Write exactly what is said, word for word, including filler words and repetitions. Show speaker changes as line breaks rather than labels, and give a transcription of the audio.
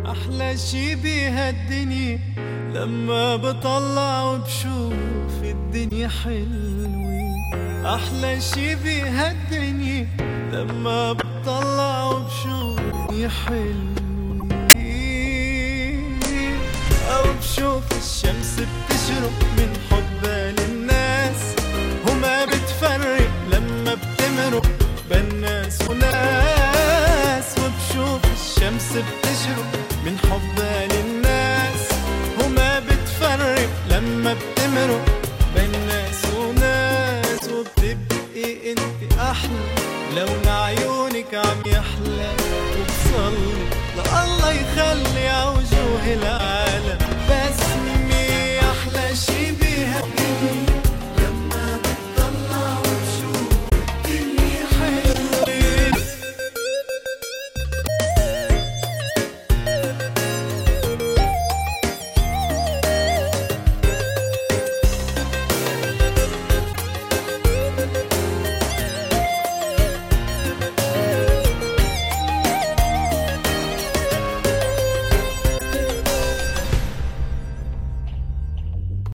أحلى شي بهالدنيا لما بطلع وبشوف الدنيا حلوة. أحلى شي بهالدنيا لما بطلع وبشوف الدنيا حلوة، أو بشوف الشمس بتشرق من حبها للناس، وما بتفرق لما بتمرق بين ناس وناس. وبشوف الشمس بتشرق من حبها للناس، وما بتفرق لما بتمرق بين ناس وناس. وبتبقي انت احلى لون عيونك عم يحلى، وبصلي لله يخلي عوجوه العالم